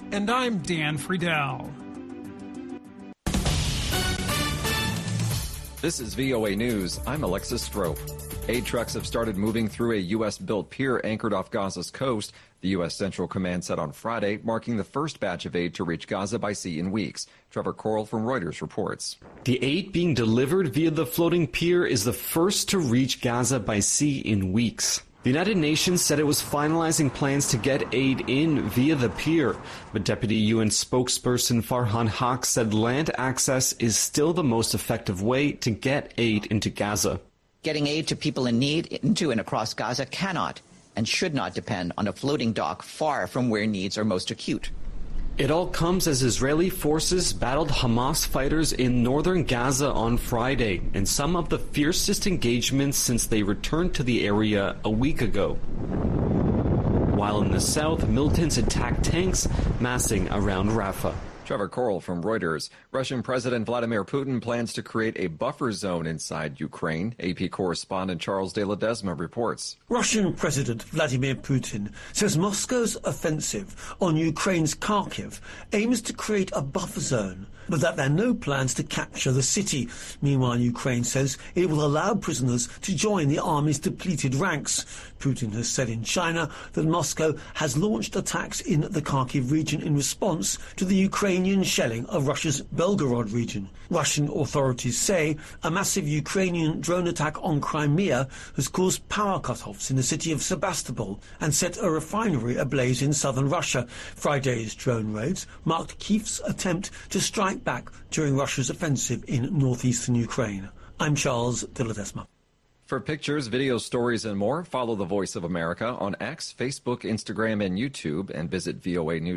And I'm Dan Friedel. This is VOA News. I'm Alexis Strope. Aid trucks have started moving through a U.S.-built pier anchored off Gaza's coast, the U.S. Central Command said on Friday, marking the first batch of aid to reach Gaza by sea in weeks. Trevor Coral from Reuters reports. The aid being delivered via the floating pier is the first to reach Gaza by sea in weeks. The United Nations said it was finalizing plans to get aid in via the pier, but Deputy UN spokesperson Farhan Haq said land access is still the most effective way to get aid into Gaza. Getting aid to people in need into and across Gaza cannot and should not depend on a floating dock far from where needs are most acute. It all comes as Israeli forces battled Hamas fighters in northern Gaza on Friday, in some of the fiercest engagements since they returned to the area a week ago. While in the south, militants attacked tanks massing around Rafah. Trevor Coral from Reuters. Russian President Vladimir Putin plans to create a buffer zone inside Ukraine. AP correspondent Charles de Ledesma reports. Russian President Vladimir Putin says Moscow's offensive on Ukraine's Kharkiv aims to create a buffer zone, but that there are no plans to capture the city. Meanwhile, Ukraine says it will allow prisoners to join the army's depleted ranks. Putin has said in China that Moscow has launched attacks in the Kharkiv region in response to the Ukrainian shelling of Russia's Belgorod region. Russian authorities say a massive Ukrainian drone attack on Crimea has caused power cut-offs in the city of Sebastopol and set a refinery ablaze in southern Russia. Friday's drone raids marked Kyiv's attempt to strike back during Russia's offensive in northeastern Ukraine. I'm Charles de Ledesma. For pictures, videos, stories, and more, follow the Voice of America on X, Facebook, Instagram, and YouTube, and visit VOA News.